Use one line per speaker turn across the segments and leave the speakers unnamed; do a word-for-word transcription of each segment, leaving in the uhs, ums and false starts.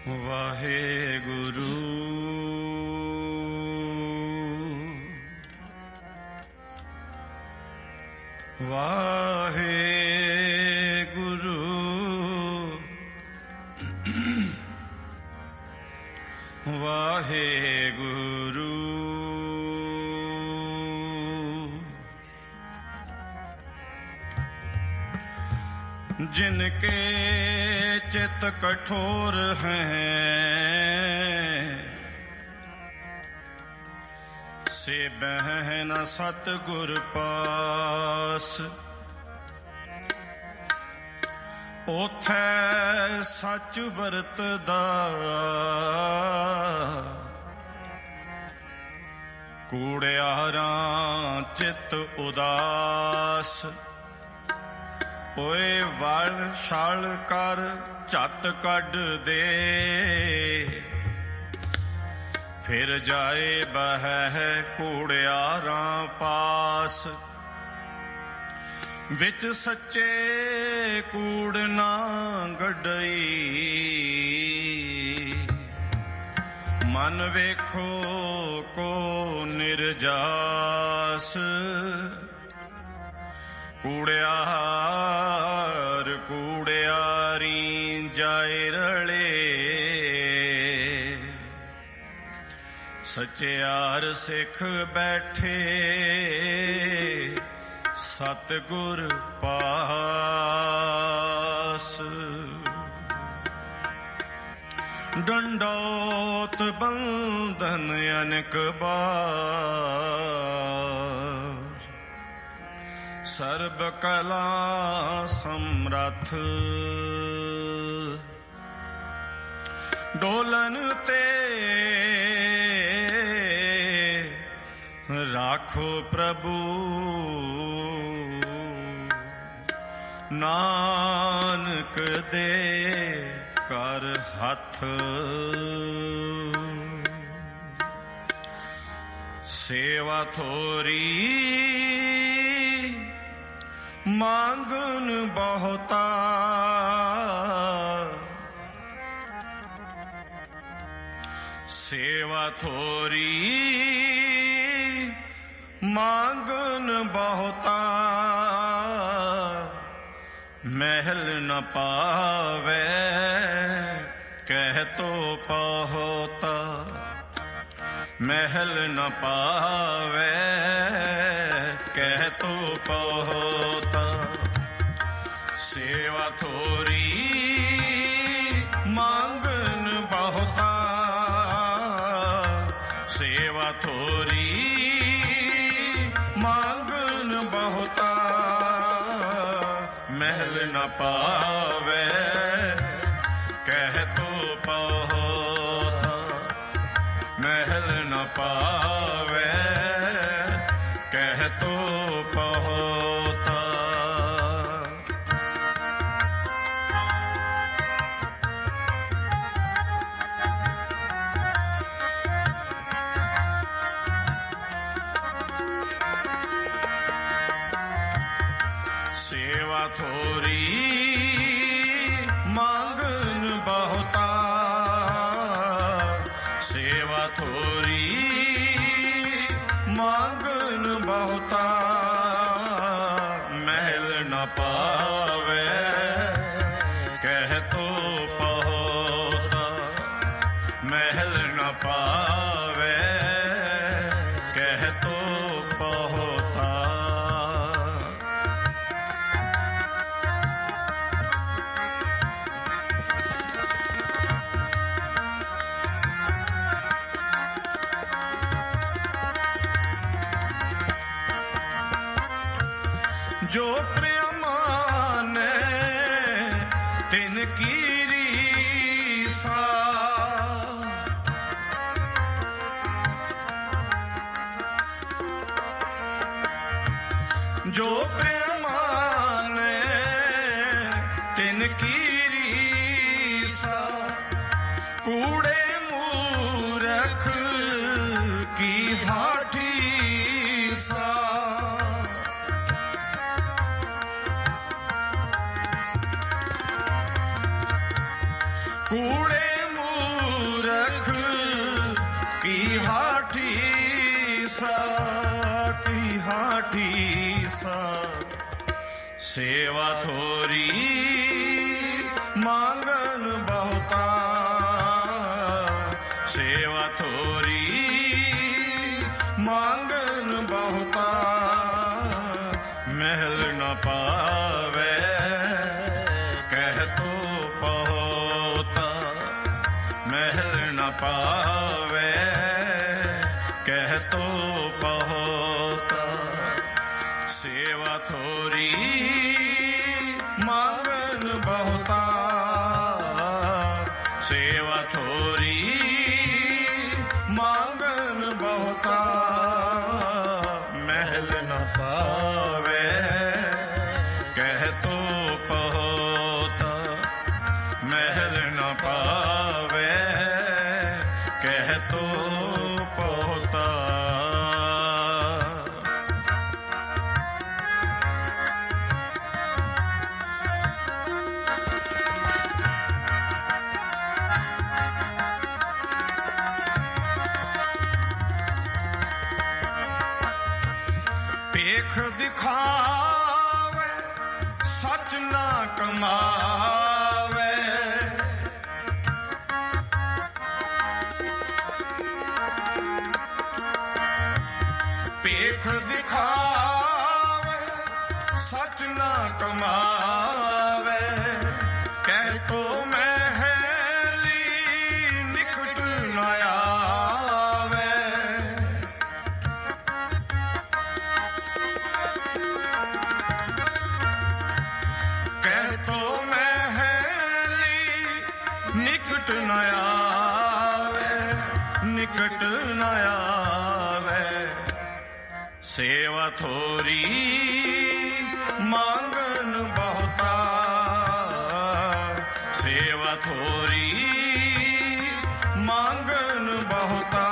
ਵਾਹਿਗੁਰੂ ਵਾਹਿਗੁਰੂ ਵਾਹਿਗੁਰੂ जिनके चित कठोर हैं से बहन सतगुर पास ओथै सच वरतदा कूड़ियारां चित उदास ओए वल छल कर झट कढ दे फिर जाए बह कूड़ियारां पास विच सच्चे कूड़ ना गडई मन वेखो को निर्जास कूड़ियार कूड़ियारी जाए रले सच्चियार सिख बैठे सतगुर पास डंडौत बंधन अनक बार सर्ब कला समरथ डोलन ते राखो प्रभु नानक दे कर हथ सेवा थोरी मांगन बहुता सेवा थोरी मांगन बहुता महल न पावे कह तो पहोता महल न पावे कह तो पहोता सेवा थोरी मांगन बहुता सेवा थोरी मांगन बहुता महल न पावे कह तो पहोता महल न पावे कह तो पहोता सेवा थोरी मांगन बहुता सेवा थोरी मांगन बहुता महल न पावे कह तो पहोता महल न पावे कह तो पहोता जो प्रेमान तिन की रीसा जो प्रेमान तिन की रीसा कूड़े मूरख की भाठी सा कूड़े सा की हाठी सा सेवा थोरी मांगन बहुता सेवा थोरी मांगन बहुता महल न पावे कह तो पहोता महल न पावे कह तो पहोता सेवा थोरी मांगन बहुता सेवा थोरी मांगन बहुता महल न पावे कह तो पहोता महल न पावे कह तो पहोता पेख दिखावे सच ना कमावे पेख दिखावे सच ना कमावे कह तो महली निकट न आवे निकट न आवे निकट न आवे सेवा थोरी मांगन बहुता सेवा थोरी मांगन बहुता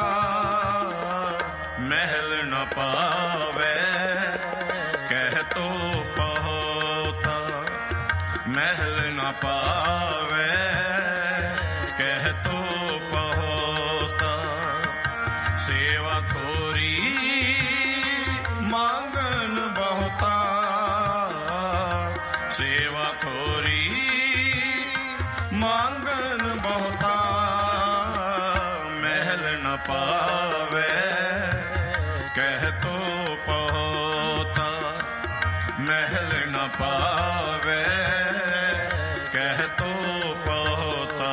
महल न पावे कह तो पहोता महल न पावे कह तो पहोता सेवा थोरी मांगन बहुता सेवा थोरी मांगन बहुता महल न पावे कह तो पहोता महल न पावे कह तो पहोता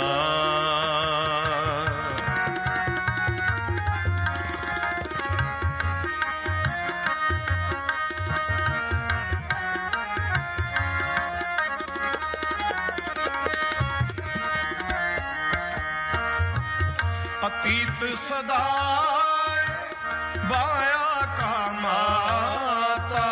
अतीत सदा बाया का माता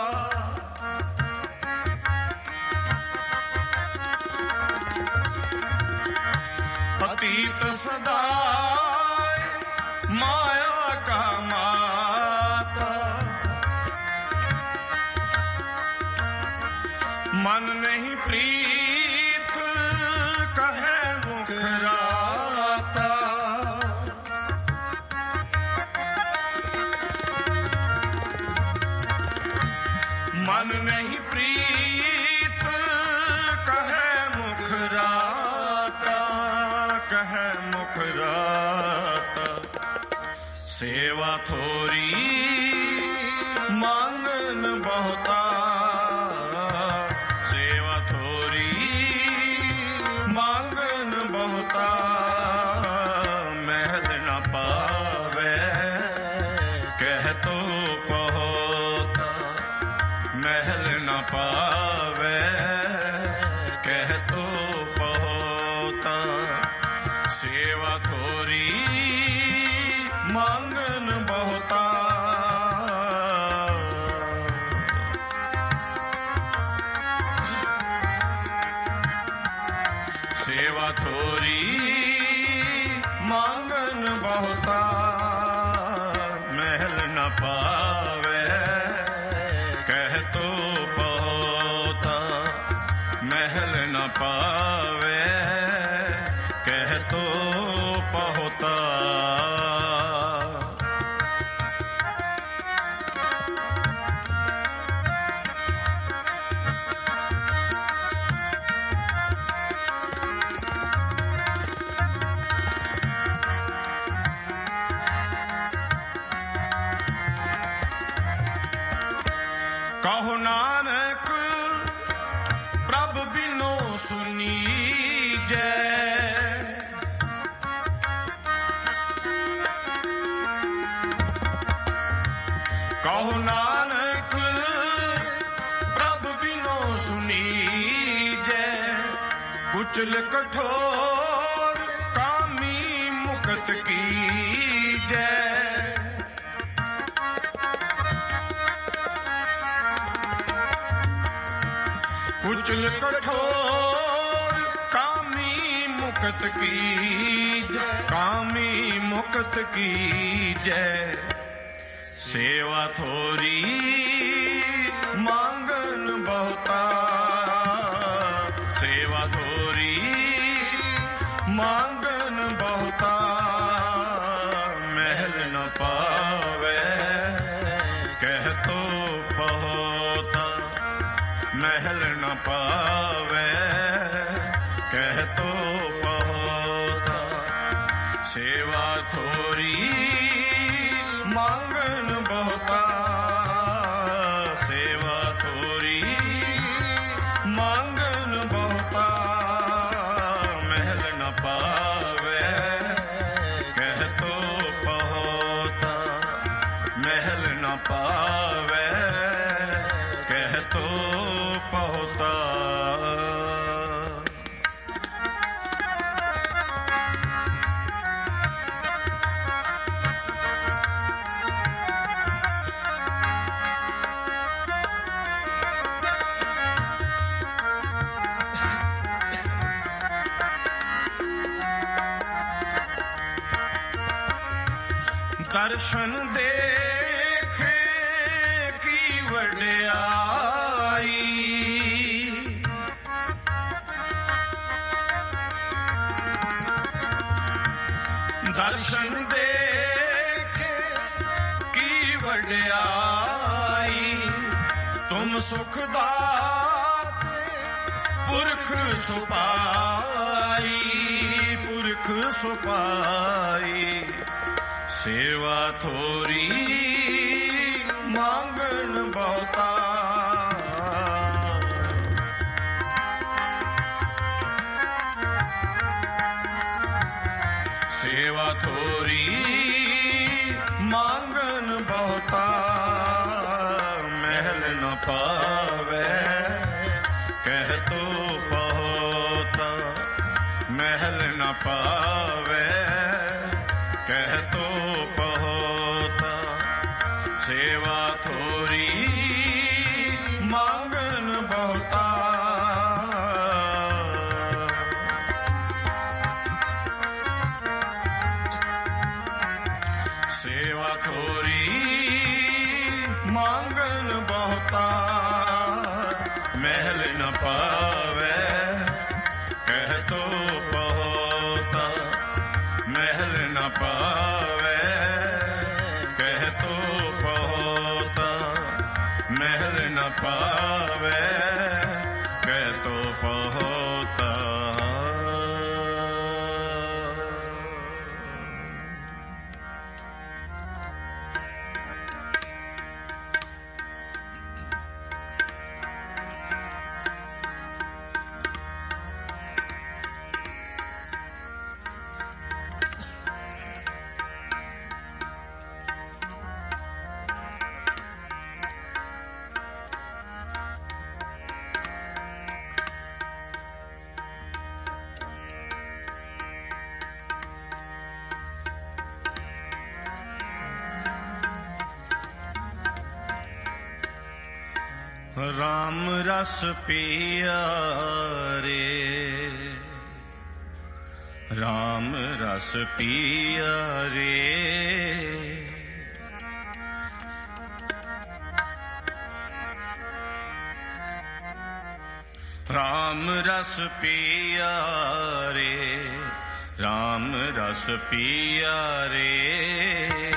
अतीत सदा माया का माता मन नहीं प्रीत कहे मुखराता मन नहीं प्रीत कहे मुखराता कहे मुखराता सेवा थोरी मांगन बहुता सेवा थोरी मांगन बहुता महल न पावे कह तो पहोता महल न पावे कह तो पहोता सेवा थोरी मांगन बहुता सेवा थोरी मांगन बहुता महल न पावे कह तो पहोता महल न पावे कह तो पहोता ਕਹੋ ਨਾਨਕ ਪ੍ਰਭ ਬਿਨੋ ਸੁਨੀਜੈ, ਕੁਚਲ ਕਠੋਰ ਕਾਮੀ ਮੁਕਤ ਕੀਜੈ। ਕੁਚਲ ਕਠੋਰ ਕਾਮੀ ਮੁਕਤ ਕੀਜੈ, ਕਾਮੀ ਮੁਕਤ ਕੀਜੈ। ਸੇਵਾ ਥੋਰੀ ਮੰਗਨ ਬਹੁਤਾ, ਸੇਵਾ ਥੋਰੀ ਮੰਗਨ ਬਹੁਤਾ। ਮਹਿਲ ਨ ਪਾਵੇ ਕਹਿ ਤੋ ਪਹੁਤਾ, ਮਹਿਲ ਨ ਪਾਵੇ ਕਹਿ ਤੋ ਪਹੁਤਾ। ਸੇਵਾ ਥੋਰੀ ਮੰਗਨ ਬਹੁਤਾ, ਸੇਵਾ ਥੋਰੀ ਮੰਗਨ ਬਹੁਤਾ। ਮਹਿਲ ਨ ਪਾਵੇ ਕਹਿ ਤੋ ਪਹੁਤਾ, ਮਹਿਲ ਨ ਪਾਵੇ ਕਹਿ ਤੋ ਪਹੁਤਾ। ਦਰਸ਼ਨ ਦੇਖੇ ਕੀ ਵਡਿਆਈ, ਦਰਸ਼ਨ ਦੇਖੇ ਕੀ ਵਡਿਆਈ। ਤੁਮ ਸੁਖ ਦਾਤੇ ਪੁਰਖ ਸੁਪਾਈ, ਪੁਰਖ ਸੁਪਾਈ। ਸੇਵਾ ਥੋਰੀ ਮੰਗਨ ਬਹੁਤਾ, ਸੇਵਾ ਥੋਰੀ ਮੰਗਨ ਬਹੁਤਾ। ਮਹਿਲ ਨ ਪਾਵੇ ਕਹਿ ਤੋ ਪਹੁਤਾ, ਮਹਿਲ ਨ ਪਾਵੇ ਕਹਿ ਤੋ ਪਹੁਤਾ। ਸੇਵਾ ਥੋਰੀ ਮੰਗਨ ਬਹੁਤਾ, ਸੇਵਾ ਥੋਰੀ ਮੰਗਨ ਬਹੁਤਾ। ਮਹਿਲ ਨ ਪਾਵੇ ਕਹਿ ਤੋ ਪਹੁਤਾ, ਮਹਿਲ ਨ ਪਾਵੇ ਕਹਿ ਤੋ ਪਹੁਤਾ, ਮਹਿਲ ਨ ਪਾਵੇ ਕਹਿ ਤੋ ਪਹੁਤਾ। ਰਾਮ ਰਸ ਪੀਆ ਰੇ, ਰਾਮ ਰਸ ਪੀਆ ਰੇ। ਰਾਮ ਰਸ ਪੀਆ ਰੇ, ਰਾਮ ਰਸ ਪੀਆ ਰੇ।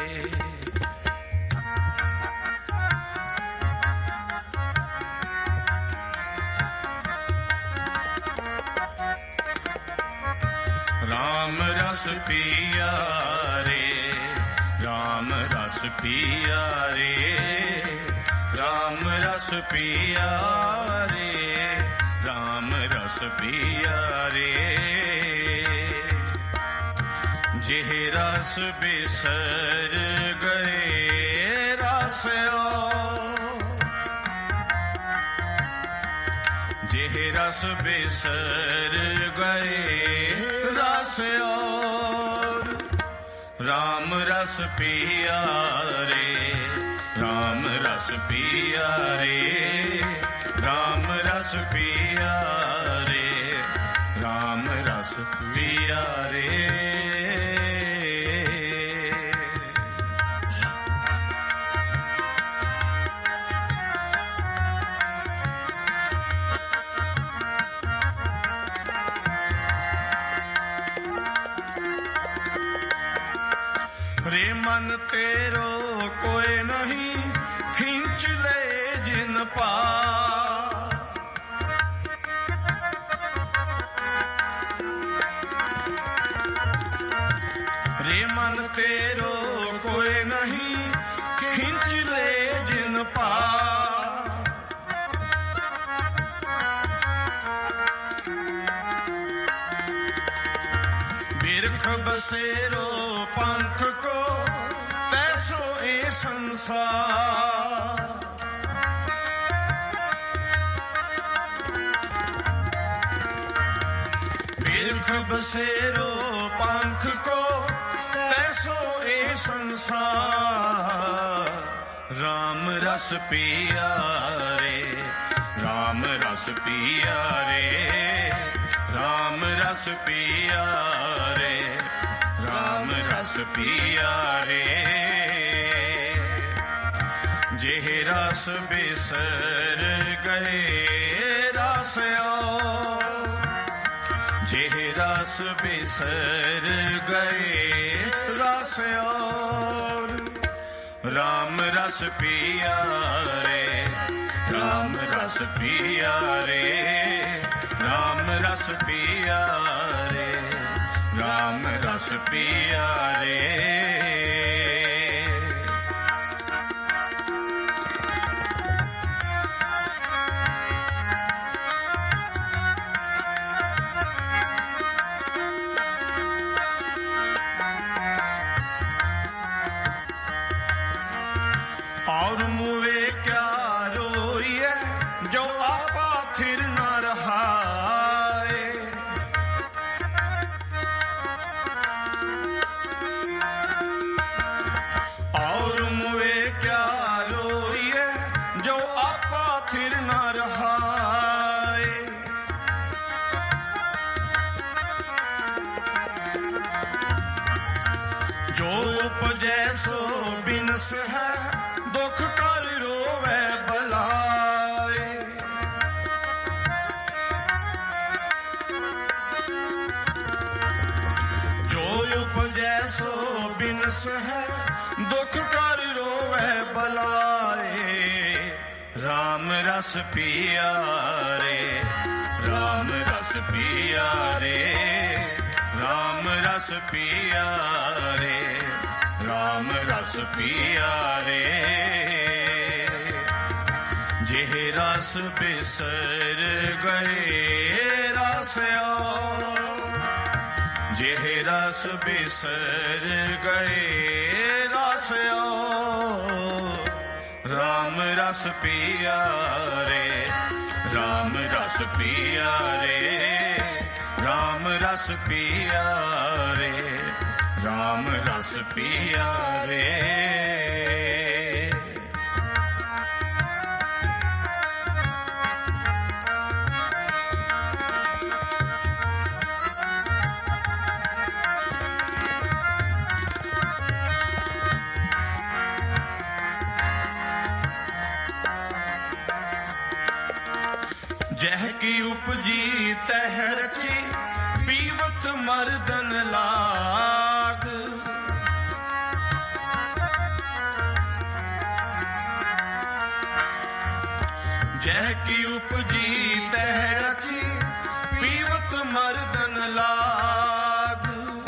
ਰਾਮ ਰਸ ਪੀਆ ਰੇ, ਰਾਮ ਰਸ ਪੀਆ ਰੇ, ਰਾਮ ਰਸ ਪੀਆ ਰੇ, ਰਾਮ ਰਸ ਪੀਆ ਰੇ। रस बिसर गए रसियो, जेह रस बिसर गए रसियो, राम रस पिया रे, राम रस पिया रे, राम रस पिया रे, राम रस पिया रे। रे मन तेरो कोई नहीं खींच ले जिन पा, रे मन तेरो कोई नहीं खींच ले जिन पा, बिरख बसेरो पंख को तैसो ए संसार, बिरख बसेरो पंख को तैसो ए संसार, राम रस पिया रे, राम रस पिया रे, राम रस पिया रे, राम रस पिया रे। जेह रस बिसर गए रसियो, जेह रस बिसर गए रसियो, राम रस पिया रे, राम रस पिया रे, राम रस पिया रे, राम रस पिया रे। और मुए क्या रोइए जो आपा फिर न रहा, और मुए क्या रोइए जो आपा फिर न रहा, जो उपजे सो बिनस है दुख कर रोवे बलाए, जो उपजे सो बिनस है दुख कर रोवे बलाए, राम रस पिया रे, राम रस पिया रे, राम रस पिया रे, राम रस पिया रे। जेह रस बिसर गए रसियो, जेह रस बिसर गए रसियो, राम रस पिया रे, राम रस पिया रे, राम रस पिया रे, राम रस पिया रे। जह की उपजी तह रची पीवत मर्दन लाग, जह की उपजी तह रची पीवत मर्दन लाग,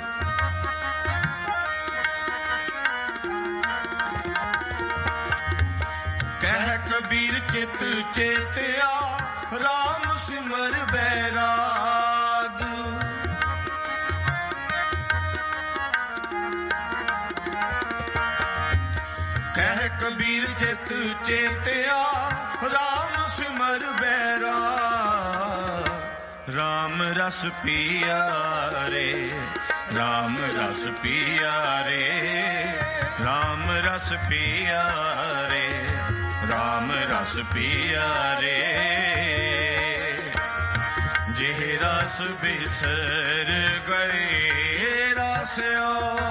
कह कबीर चित चेतिया राम सिमर बैराग, रघुबीर चित चेतिया राम सिमर बैरा राम रस पिया रे राम रस पिया रे राम रस पिया रे राम रस पिया रे जेह रस बिसर गए रस्यो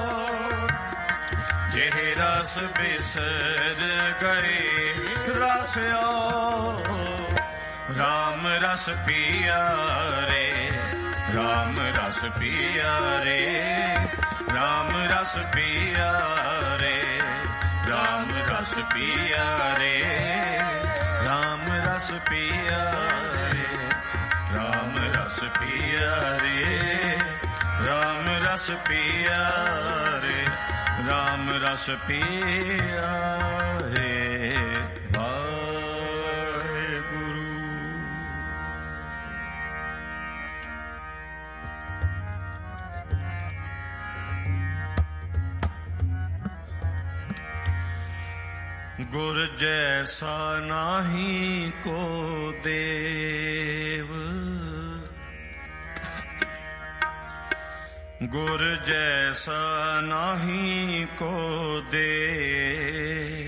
जेह रस बिसर गए रस्यो राम रस पिया रे राम रस पिया रे राम रस पिया रे राम रस पिया रे राम रस पिया रे राम रस पिया रे राम रस पिया रे राम रस पिया रे गुर जैसा नाही को देव गुर जैसा नाही को देव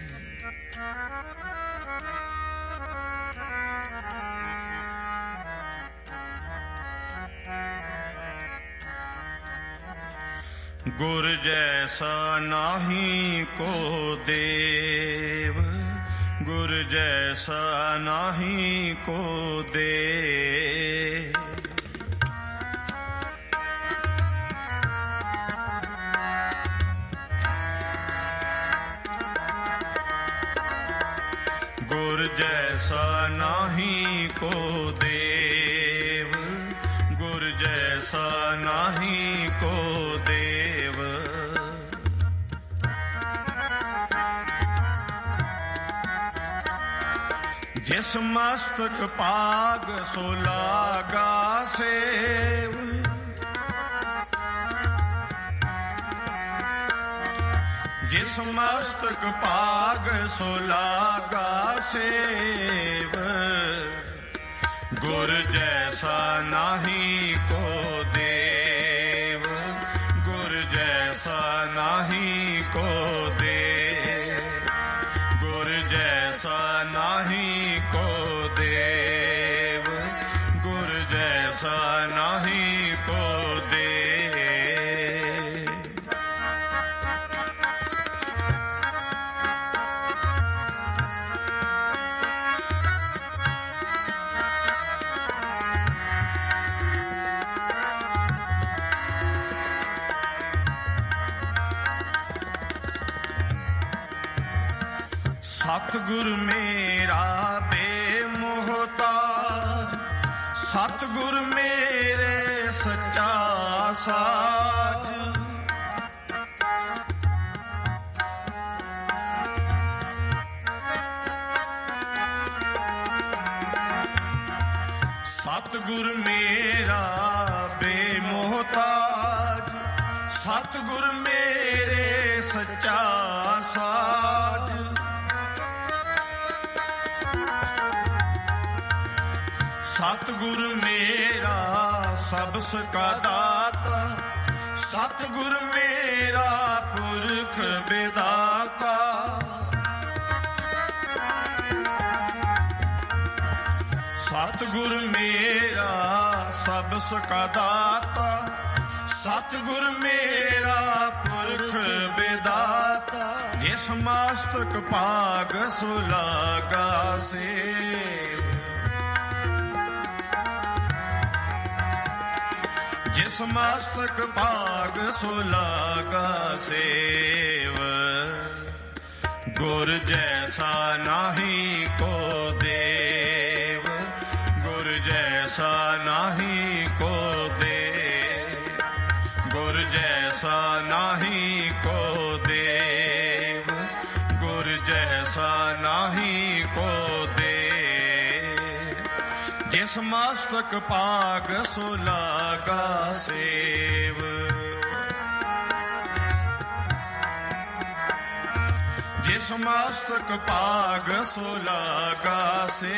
गुर जैसा नाही को देव गुर जैसा नाही को देव गुर जैसा नाही को देव गुर जैसा नाही को देव जिस मस्तक पाग सो लागा सेव जिस मस्तक पाग सो लागा सेव गुर जैसा नाही को देव गुर जैसा नाही को देव गुर जैसा नाही को देव गुर जैसा नाही को देव सतगुर मेरा बेमोहता सतगुर मेरे सच्चा साज सतगुर मेरा बेमोहताज सतगुर मेरे सच्चा साज सतगुर मेरा सबस का दाता सतगुर मेरा पुरख विदाता सतगुर मेरा सबस का दाता सतगुर मेरा पुरख विदाता जिस मस्तक पाग सुलागा से जिस मस्तक पाग सुलागा सेव गुर जैसा नाही को देव गुर जैसा नाही को देव गुर जैसा नाही को देव गुर जैसा नाही को देव जिस मस्तक पाग सुलागा सेव जिस मस्तक पाग सो लागा से,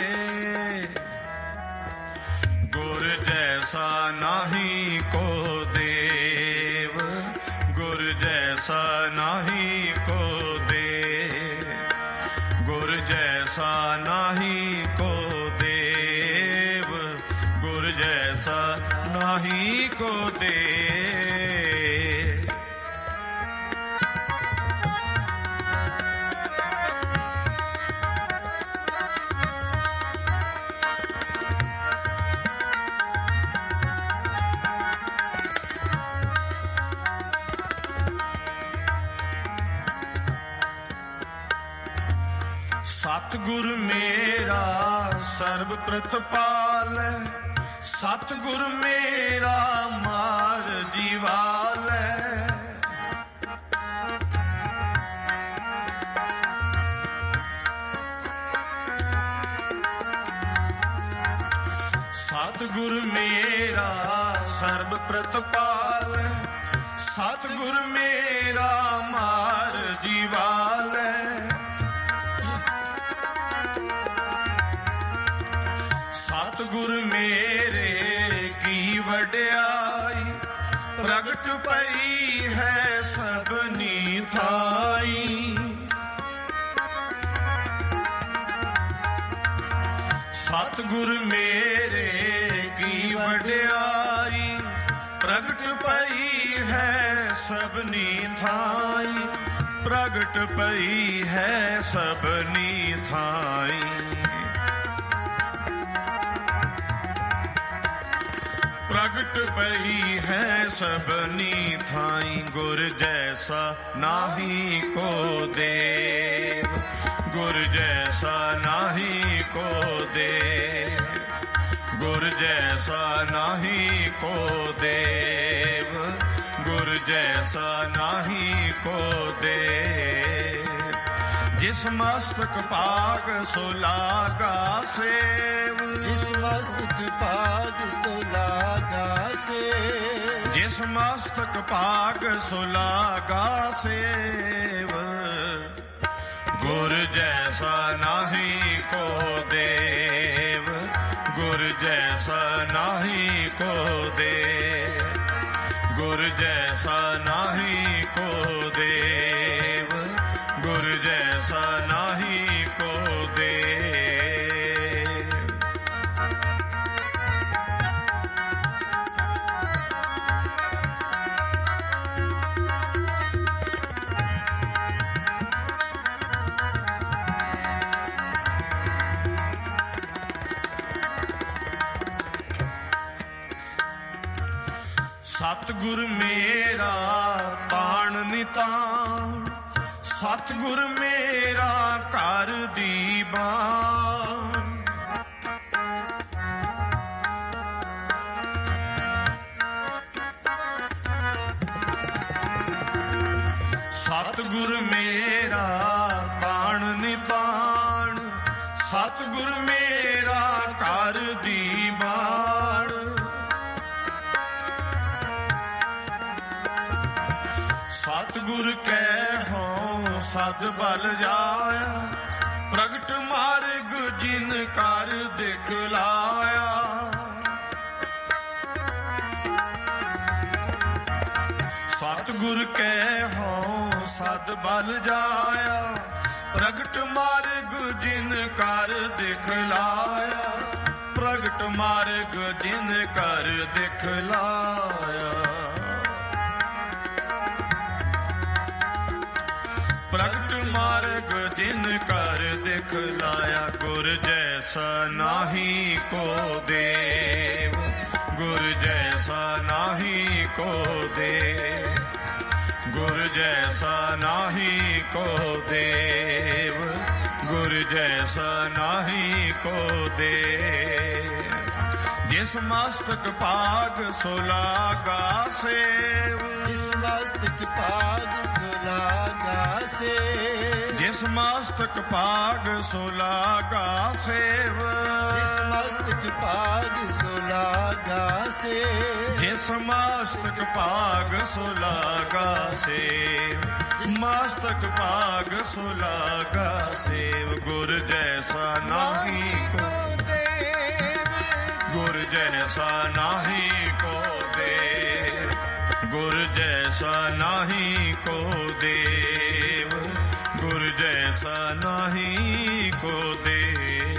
गुर जैसा नाही को देव, गुर जैसा नाही को देव, गुर जैसा नाही को देव, गुर जैसा नाही को देव। सतगुर मेरा सर्ब प्रतपाल, सतगुर मेरा मार जीवाल। सतगुर मेरा सर्ब प्रतपाल, सतगुर मेरा मार जीवाल। सतगुर मेरे की वड्याई, प्रगट पई है सबनी थाई। सतगुर मेरे की वड्याई, प्रगट पई है सबनी थाई, प्रगट पई है सबनी थाई। प्रगट पई है सबनी थाई, गुर जैसा नाही को देव, गुर जैसा नाही को देव, गुर जैसा नाही को देव, गुर जैसा नाही को देव। जिस मस्तक पाग सो लागा सेव,
जिस मस्तक पाग सो लागा सेव,
जिस मस्तक पाग सो लागा सेव, गुर जैसा नाही को देव, गुर जैसा नाही को देव, गुर जैसा नाही को देव, गुर जैसा नाही को देव। सतगुर मेरा ताण निताण, सतगुर मेरा कर दीवान। सतगुर मेरा ताण निताण, सतगुर मेरा कर दीवान। सतगुर कै हों सद बल जाया, प्रगट मार्ग जिन कर दिखलाया। सतगुर कै हों सद बल जाया, प्रगट मार्ग जिन कर दिखलाया, प्रगट मार्ग जिन कर दिखलाया। प्रगट मार्ग जिन कर दिखलाया, गुर जैसा नाही को देव, गुर जैसा नाही को देव, गुर जैसा नाही को देव, गुर जैसा नाही को देव। जिस मस्तक पाग सो लागा सेव,
जिस मस्तक पाग सो लागा सेव,
जिस ਜਿਸ ਮਸਤਕ ਭਾਗ ਸੋ ਲਾਗਾ ਸੇਵ,
ਜਿਸ ਮਸਤਕ ਭਾਗ ਸੋ ਲਾਗਾ ਸੇਵ,
ਜਿਸ ਮਸਤਕ ਭਾਗ ਸੋ ਲਾਗਾ ਸੇਵ, ਮਸਤਕ ਭਾਗ ਸੋ ਲਾਗਾ ਸੇਵ। ਗੁਰ ਜੈਸਾ ਨਾਹੀ ਕੋ ਦੇਵ, ਗੁਰ ਜੈਸਾ ਨਾਹੀ ਕੋ ਦੇਵ, ਗੁਰ ਜੈਸਾ ਨਾਹੀ ਕੋ ਦੇਵ, ਗੁਰ ਜੈਸਾ ਨਾਹੀ ਕੋ ਦੇਵ।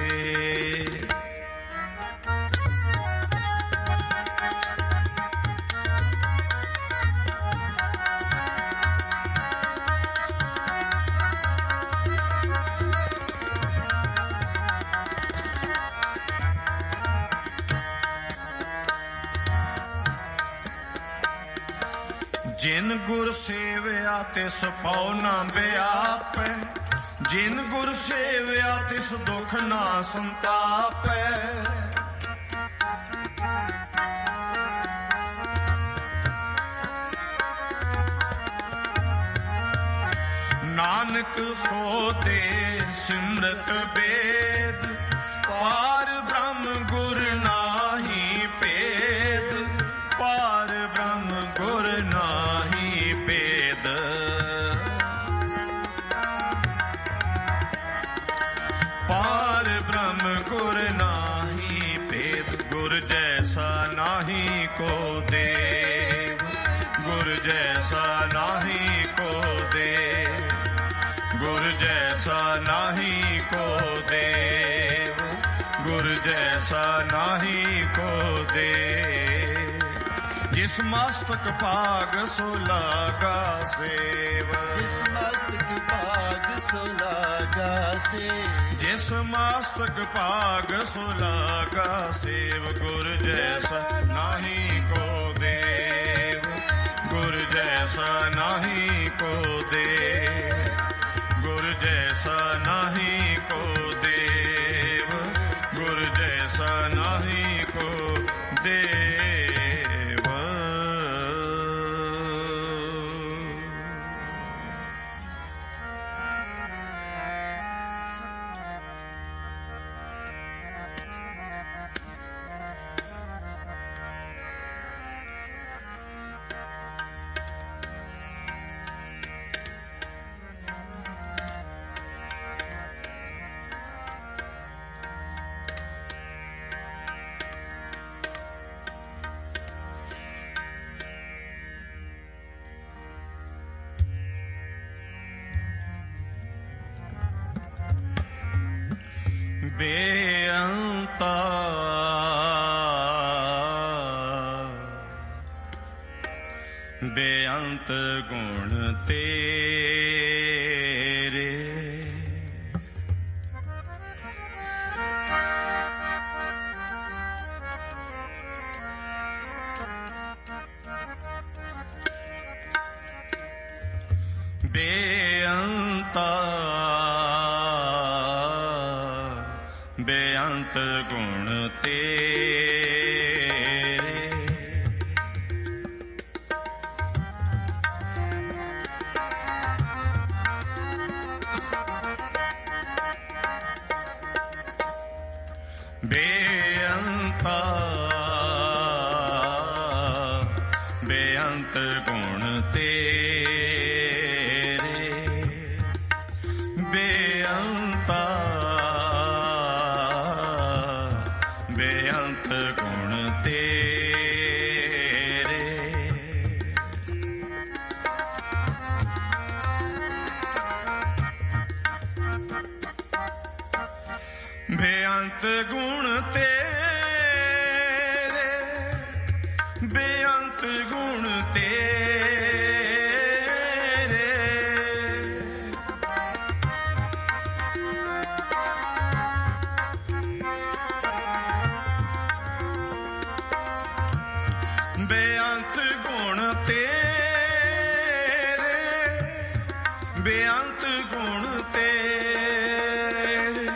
ਜਿਨ ਗੁਰ ਸੇਵਿਆ ਤਿਸ ਪਉ ਨਾ ਵਿਆਪੈ, ਜਿਨ ਗੁਰ ਸੇਵਿਆ ਤਿਸ ਦੁਖ ਨਾ ਸੰਤਾਪੈ। ਨਾਨਕ ਸੋ ਤੇ ਸਿਮਰਤ ਬੇਦ, ਪਾਰ ਬ੍ਰਹਮ ਗੁਰ ਨਾਹੀ ਭੇਦ, ਪਾਰ ਬ੍ਰਹਮ ਗੁਰ ਨਾਹੀ ਭੇਦ। ਪਾਰ ਬ੍ਰਹਮ ਗੁਰ ਨਾਹੀ ਭੇਦ। ਗੁਰ ਜੈਸਾ ਨਾਹੀ ਕੋ ਦੇਵ, ਗੁਰ ਜੈਸਾ ਨਾਹੀ ਕੋ ਦੇਵ, ਗੁਰ ਜੈਸਾ ਨਾਹੀ ਕੋ ਦੇਵ, ਗੁਰ ਜੈਸਾ ਨਾਹੀ ਕੋ ਦੇਵ। ਜਿਸ ਮਸਤਕ ਭਾਗ ਸੋ ਲਾਗਾ ਸੇਵ,
ਜਿਸ ਮਸਤਕ ਭਾਗ ਸੋ ਲਾਗਾ ਸੇਵ,
ਜਿਸ ਮਸਤਕ ਭਾਗ ਸੋ ਲਾਗਾ ਸੇਵ। ਗੁਰ ਜੈਸਾ ਨਾਹੀ ਕੋ ਦੇਵ, ਗੁਰ ਜੈਸਾ ਨਾਹੀ ਕੋ ਦੇਵ, ਗੁਰ ਜੈਸਾ ਨਾਹੀ ਕੋ ਦੇਵ, ਗੁਰ ਜੈਸਾ ਨਾਹੀ ਕੋ ਦੇਵ। ਬੇਅੰਤਾ ਬੇਅੰਤ ਗੁਣ ਤੇਰੇ, ਬੇਅੰਤਾ ਬੇਅੰਤ ਗੁਣ ਤੇਰੇ, ਬੇਅੰਤਾ ਬੇਅੰਤ ਗੁਣ ਤੇਰੇ, ਬੇਅੰਤਾ ਬੇਅੰਤ ਗੁਣ ਤੇਰੇ। ਬੇਅੰਤ ਗੁਣ ਤੇਰੇ, ਬੇਅੰਤ ਗੁਣ ਤੇਰੇ, ਬੇਅੰਤ ਗੁਣ ਤੇਰੇ, ਬੇਅੰਤ ਗੁਣ ਤੇਰੇ,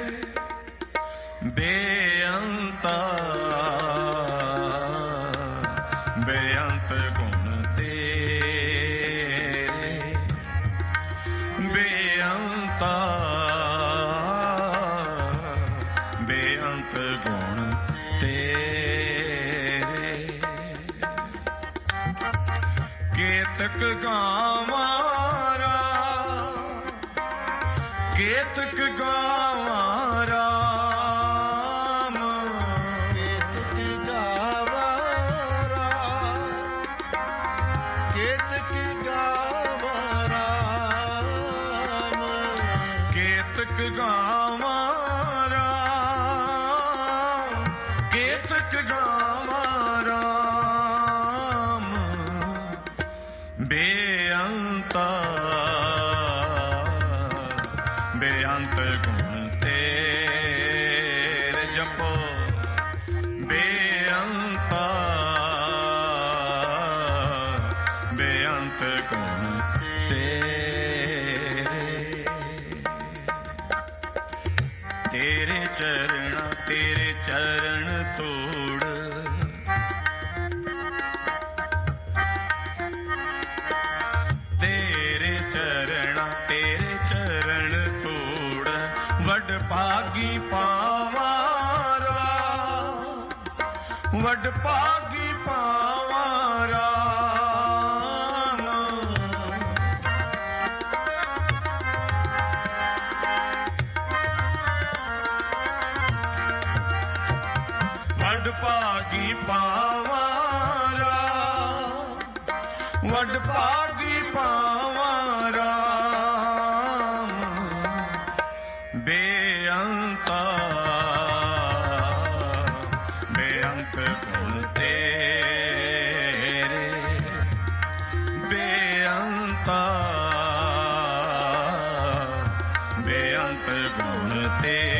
ਬੇਅੰਤਾ ਬੇਅੰਤ ਗੁਣ ਤੇਰੇ, ਬੇਅੰਤਾ ਕੇਤਕ ਗਾਵਾਂ ਰਾਮ, ਕੇਤਕ ਗਾਵਾਂ ਰਾਮ,
ਕੇਤਕ ਗਾਵਾਂ ਰਾਮ, ਕੇਤਕ ਗਾਵਾਂ ਰਾਮ,
ਕੇਤਕ ਗਾਵਾਂ ਰਾਮ, ਕੇਤਕ ਗਾਵਾਂ ਰਾਮ, ਬੇਅੰਤਾ ਬੇਅੰਤ ਗੁਣ ਤੇਰੇ ਜਪੋ, ਬੇਅੰਤਾ ਬੇਅੰਤ ਗੁਣ ਤੇਰੇ, ਤੇਰੇ ਚਰਣਾ ਤੇਰੇ ਚਰਨ ਤੋੜ, ਤੇਰੇ ਚਰਣਾ ਤੇਰੇ ਚਰਨ ਤੋੜ, ਵੱਡ ਭਾਗੀ ਪਾਵਾਂ ਰਾਮ, ਵੱਡ ਭਾਗੀ ਪਾਵਾਂ ਰਾਮ, ਵੱਡ ਭਾਗੀ ਪਾਵਾਂ ਰਾਮ, ਵੱਡ ਭਾਗੀ ਪਾਵਾਂ ਰਾਮ, ਬੇਅੰਤਾ ਬੇਅੰਤ ਗੁਣ ਤੇਰੇ, ਬੇਅੰਤਾ ਬੇਅੰਤ ਗੁਣ ਤੇਰੇ।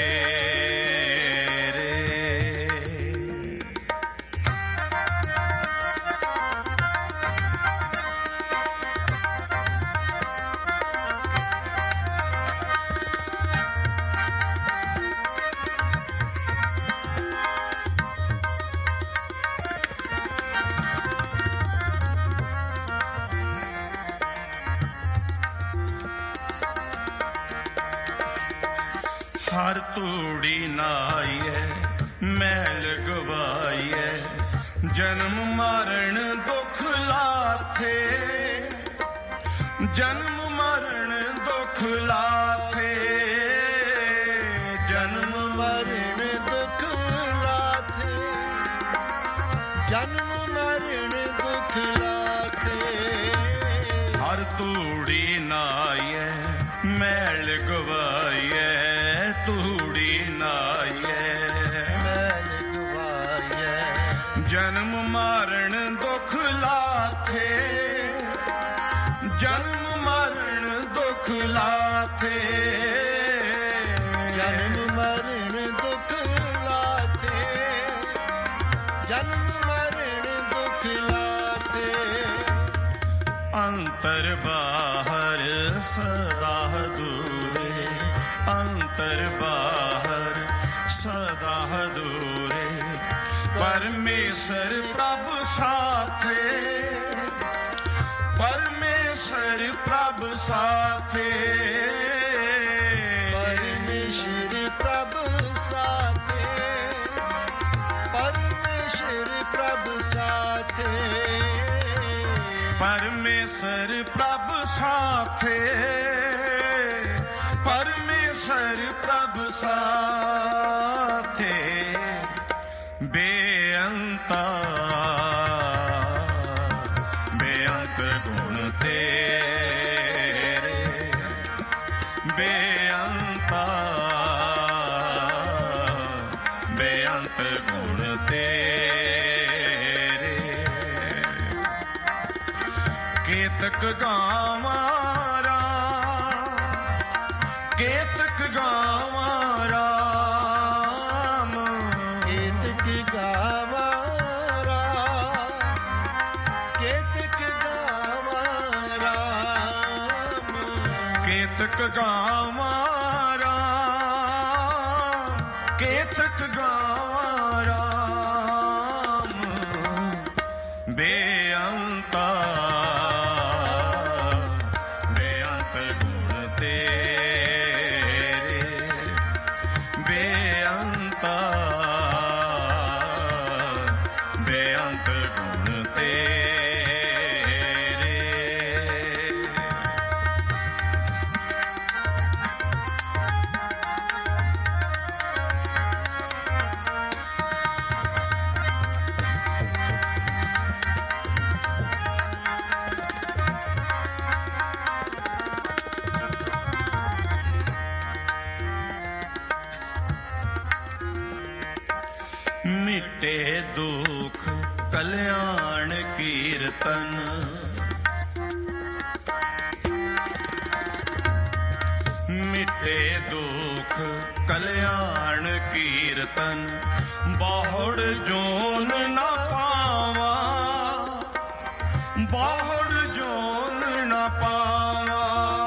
ਹਰ ਤੂੜੀ ਨਾਈਐ ਮੈਲ ਗਵਾਈਐ, ਜਨਮ ਮਰਨ ਦੁਖ ਲਾਥੇ, ਜਨਮ ਮਰਨ ਦੁਖ ਲਾਥੇ, ਜਨਮ
ਮਰਨ ਦੁਖ ਲਾਥੇ, ਜਨਮ ਮਰਨ ਦੁਖ ਲਾਥੇ,
ਹਰ ਤੂੜੀ ਨਾਈਐ ਮੈਲ ਗਵਾਈਐ, ਤੂੜੀ ਨਾਈਐ
ਮੈਲ ਗਵਾਈਐ,
ਜਨਮ ਮਰਨ ਦੁਖ ਲਾਥੇ, ਜਨਮ ਮਰਨ ਦੁਖ ਲਾਥੇ,
ਜਨਮ ਮਰਨ ਦੁਖ ਲਾਥੇ, ਜਨਮ ਮਰਨ ਦੁਖ ਲਾਥੇ,
ਅੰਤਰ ਬਾਹਰ ਸਦਾ ਦੂਰੇ, ਅੰਤਰ ਬਾਹਰ ਸਦਾ ਦੂਰੇ, ਪਰਮੇਸ਼ਰ ਪ੍ਰਭ ਸਾਥੇ, ਪਰਮੇਸ਼ਰ ਪ੍ਰਭ ਸਾਥੇ,
ਪਰਮੇਸ਼ਰ ਪ੍ਰਭ ਸਾਥੇ, ਪਰਮੇਸ਼ਰ ਪ੍ਰਭ ਸਾਥੇ,
ਪਰਮੇਸ਼ਰ ਪ੍ਰਭ ਸਾਥੇ, ਪਰਮੇਸ਼ਰ ਪ੍ਰਭ ਸਾਥੇ, ਬੇਅੰਤਾ ਬੇਅੰਤ ਗੁਣ ਤੇਰੇ, ਬੇਅੰਤਾ ਬੇਅੰਤ ਗੁਣ ਤੇਰੇ, ਕੇਤਕ ਗਾਵਾਂ ਰਾਮ, ਕੇਤਕ ਗਾਵਾਂ ਰਾਮ,
ਕੇਤਕ ਗਾਵਾਂ ਰਾਮ, ਕੇਤਕ ਗਾਵਾਂ ਰਾਮ,
ਕੇਤਕ ਗਾਵਾਂ ਰਾਮ, ਕੇਤਕ ਗਾਵਾਂ ਰਾਮ, ਬੇਅੰਤਾ ਬੇਅੰਤ ਗੁਣ ਤੇਰੇ, ਬੇਅੰਤਾ ਬੇਅੰਤ ਗੁਣ ਤੇਰੇ, ਦੁਖ ਕਲਿਆਣ ਕੀਰਤਨ, ਮਿਟੇ ਦੁਖ ਕਲਿਆਣ ਕੀਰਤਨ, ਬਾਹੜ ਜੋਨ ਨਾ ਪਾਵਾ, ਬਾਹੜ ਜੋਨ ਨਾ ਪਾਵਾ,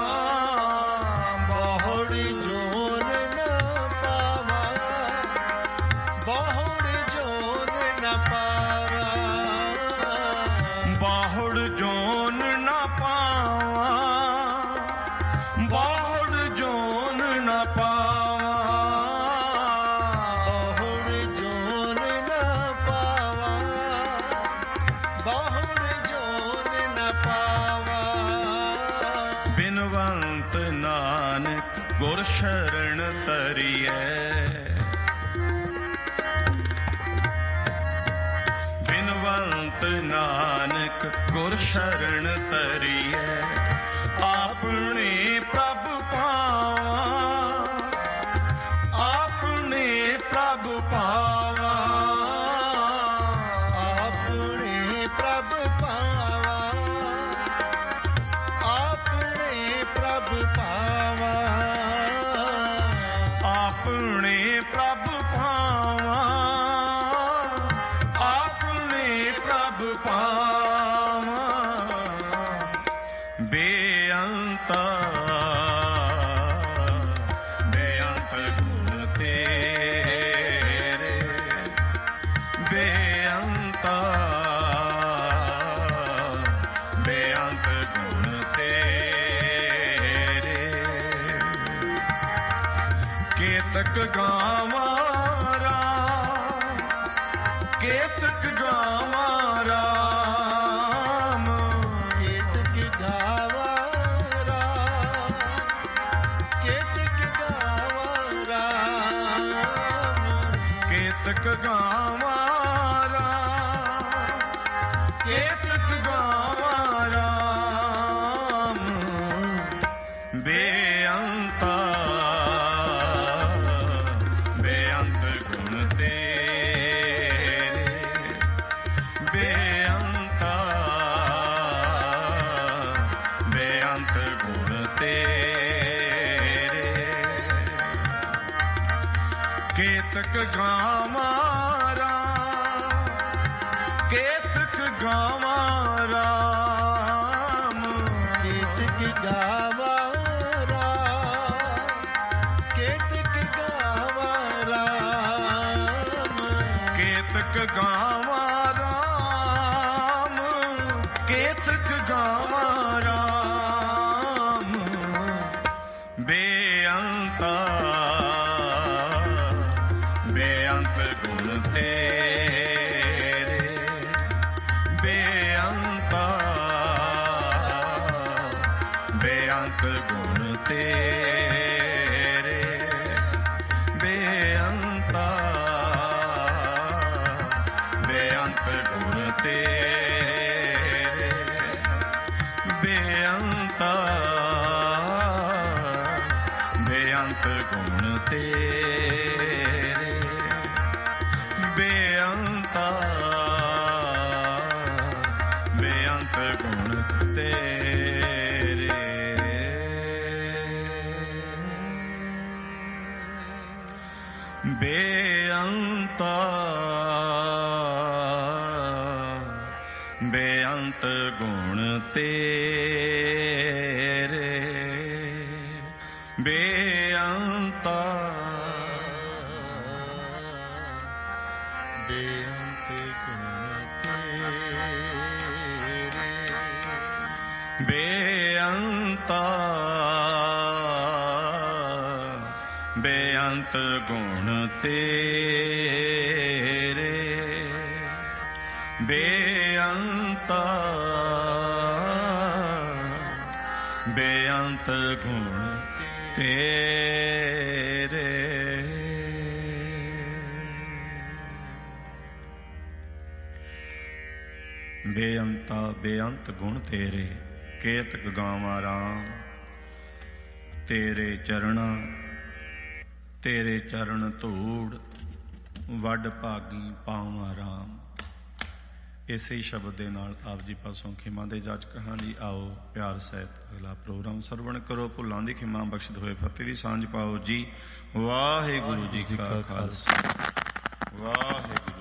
ਬਾਹੜ ਜੋਨ ਨਾ ਪਾਵਾ, ਬਾਹੜ ਜੋਨ ਨਾ ਪਾਵਾ,
ਬਾਹੜ ਜੋਨ ਨਾ ਪਾਵਾ, ਬਾਹੜ ਜੋਨ ਨਾ ਪਾਵਾ,
ਬਾਹੜ ਜੋਨ ਨਾ ਪਾਵਾ, ਬਾਹੜ ਜੋਨ ਨਾ ਪਾਵਾ।
ਬਿਨਵੰਤ ਨਾਨਕ ਗੁਰ ਸ਼ਰਨ ਤਰੀਐ, ਬਿਨਵੰਤ ਨਾਨਕ ਗੁਰ ਸ਼ਰਨ ਤਰੀਐ, ਆਪਣੇ ਪ੍ਰਭ ਪਾਵਾ, ਆਪਣੇ ਪ੍ਰਭ ਪਾਵਾ,
ਆਪਣੇ ਪ੍ਰਭ ਪਾਵਾ, ਆਪਣੇ ਪ੍ਰਭ ਪਾਵਾ,
ਆਪਣੇ ਪ੍ਰਭ ਪਾਵਾ, ਆਪਣੇ ਪ੍ਰਭ ਪਾਵਾ, ਬੇਅੰਤਾ ਬੇਅੰਤ ਗੁਣ ਤੇਰੇ, ਬੇਅੰਤਾ ਬੇਅੰਤ ਗੁਣ ਤੇਰੇ, ਕੇਤਕ ਗਾਵਾਂ ਰਾਮ, ਕੇਤਕ ਗਾਵਾਂ ਰਾਮ,
ਕੇਤਕ ਗਾਵਾ ਰਾਮ, ਕੇਤਕ ਗਾਵਾ ਰਾਮ,
ਕੇਤਕ ਗਾਵਾਂ ਰਾਮ, ਕੇਤਕ ਗਾਵਾਂ ਰਾਮ, ਬੇਅੰਤਾ ਬੇਅੰਤ ਗੁਣ ਤੇਰੇ, ਬੇਅੰਤਾ ਬੇਅੰਤ ਗੁਣ ਤੇਰੇ, ਕੇਤਕ ਗਾਵਾਂ ਰਾਮ, ਕੇਤਕ ਗਾਵਾਂ ਰਾਮ,
ਕੇਤਕ ਗਾਵਾ ਰਾਮ, ਕੇਤਕ ਗਾਵਾ ਰਾਮ,
ਕੇਤਕ ਗਾਵਾਂ ਰਾਮ, ਕੇਤਕ ਗਾਵਾਂ ਰਾਮ, ਬੇਅੰਤਾ ਬੇਅੰਤ ਗੁਣ ਤੇਰੇ, ਬੇਅੰਤਾ ਬੇਅੰਤ ਗੁਣ ਤੇਰੇ, ਬੇਅੰਤਾ ਬੇਅੰਤ ਗੁਣ ਤੇਰੇ, ਬੇਅੰਤਾ ਬੇਅੰਤ ਗੁਣ ਤੇਰੇ, ਬੇਅੰਤਾ ਬੇਅੰਤ ਗੁਣ ਤੇਰੇ। ਬੇਅੰਤਾ ਬੇਅੰਤ ਗੁਣ ਤੇਰੇ, ਬੇਅੰਤਾ
ਬੇਅੰਤ ਗੁਣ ਤੇਰੇ,
ਬੇਅੰਤਾ ਬੇਅੰਤ ਗੁਣ ਤੇਰੇ, ਬੇਅੰਤਾ ਬੇਅੰਤ ਗੁਣ ਤੇਰੇ। ਬੇਅੰਤਾ ਬੇਅੰਤ ਗੁਣ ਤੇਰੇ, ਕੇਤਕ ਗਾਵਾਂ ਰਾਮ, ਤੇਰੇ ਚਰਣਾ ਤੇਰੇ ਚਰਨ ਧੂੜ, ਵੱਡ ਭਾਗੀ ਪਾਵਾਂ ਰਾਮ। ਇਸੇ ਹੀ ਸ਼ਬਦ ਦੇ ਨਾਲ ਆਪ ਜੀ ਪਾਸੋਂ ਖਿਮਾ ਦੇ ਜਾਚਕ ਹਾਂ ਜੀ। ਆਓ ਪਿਆਰ ਸਹਿਤ ਅਗਲਾ ਪ੍ਰੋਗਰਾਮ ਸਰਵਣ ਕਰੋ। ਭੁੱਲਾਂ ਦੀ ਖਿਮਾ ਬਖਸ਼ਿਤ ਹੋਏ ਫਤਿਹ ਦੀ ਸਾਂਝ ਪਾਓ ਜੀ। ਵਾਹਿਗੁਰੂ ਜੀ ਕਾ ਖਾਲਸਾ ਵਾਹਿਗੁਰੂ।